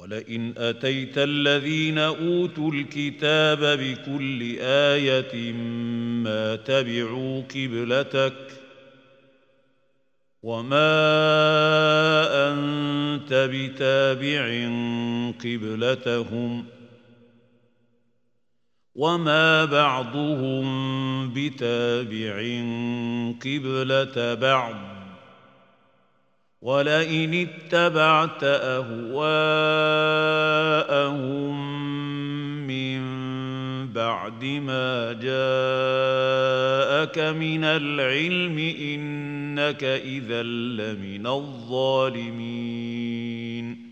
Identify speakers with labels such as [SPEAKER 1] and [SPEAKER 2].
[SPEAKER 1] ولئن أتيت الذين أوتوا الكتاب بكل آية ما تبعوا قبلتك وما أنت بتابع قبلتهم وما بعضهم بتابع قبلة بعض ولئن اتبعت أهواءهم من بعد ما جاءك من العلم إنك إذا لمن الظالمين